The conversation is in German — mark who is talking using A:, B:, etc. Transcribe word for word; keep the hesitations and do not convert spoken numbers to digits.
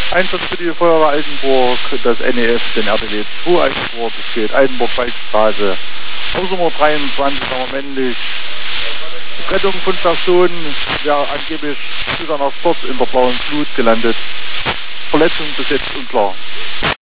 A: Einsatz für die Feuerwehr Altenburg, das N E F, den R T W zwei Altenburg, es geht Altenburg-Waldstraße, Hausnummer dreiundzwanzig, sagen wir männlich. Rettung von Personen, wäre angeblich bis an der Sturz in der blauen Flut gelandet. Verletzung bis jetzt unklar.